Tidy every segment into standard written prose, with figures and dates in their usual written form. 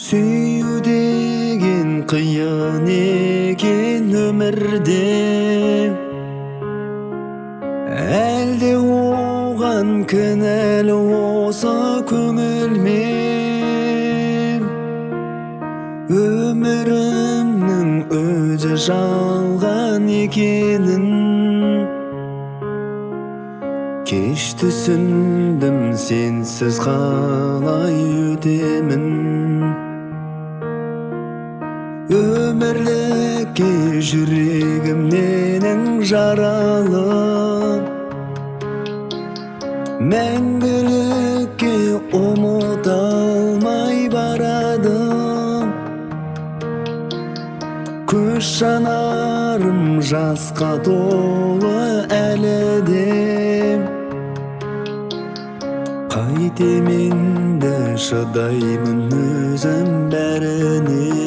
Сүйүү деген кыйын экен өмүрдө, элде оған кінәлі болса көңіл мен. Өмірімнің өзі жалған екенін кеш түсіндім, сенсіз қалай өтемін. Өмірлікке жүрегімнен жаралып, мәңгілікке ұмыта алмай барадым. Көз жанарым жасқа толы әлі де, қайтем енді шыдаймын өзім бәріне.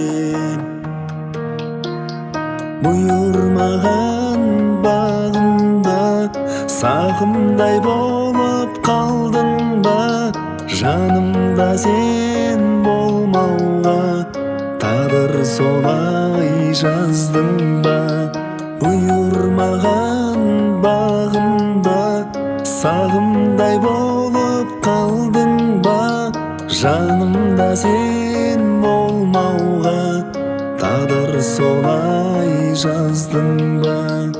Бұйырмаған бағымда сағымдай болып қалдың ба? Жанымда сен болмауға тағдыр солай жаздың ба? Бұйырмаған бағымда сағымдай болып қалдың ба? Жанымда сен болмауға тағдыр солай жаздың ба?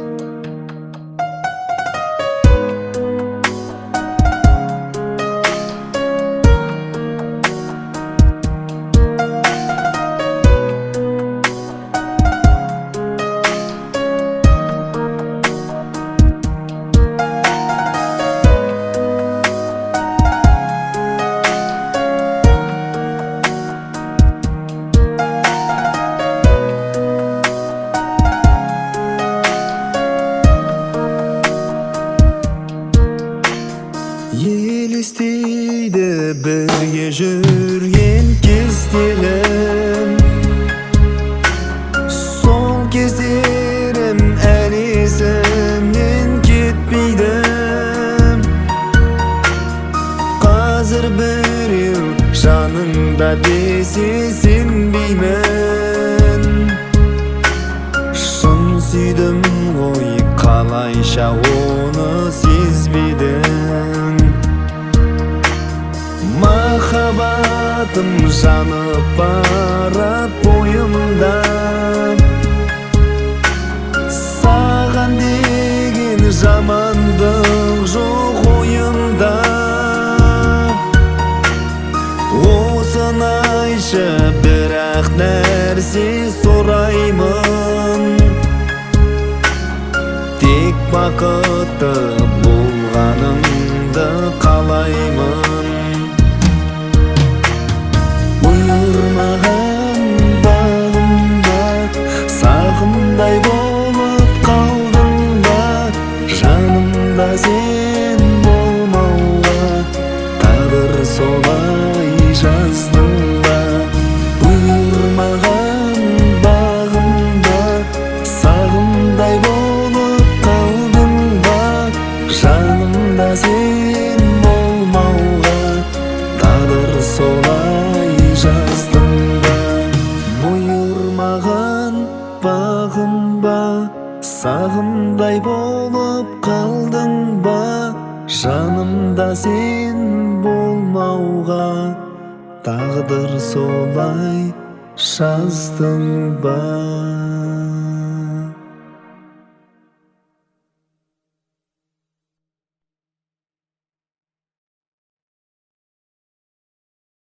Елестейді бірге жүрген кездерім, сол кездерім әлі есімнен кетпейді. Қазір біреу жаныңда десе сенбеймін. Шын сүйдім ғой, қалайша оны сезбейдің. Махаббатым жанып барат бойымда, саған деген жамандық жоқ ойымда. Осыны айтшы, бірақ нәрсе сұраймын, тек бақытты болғаныңды қалаймын. Бұйырмаған бағымда сағымдай болып қалдың ба? Жанымда сен болмауға тағдыр солай жаздың ба? Бұйырмаған бағымда сағымдай болып қалдың ба? Жанымда сен болмауға тағдыр солай жаздың ба? Бұйырмаған бағым ба, сағымдай болып қалдың ба? Жанымда сен болмауға тағдыр солай жаздың ба?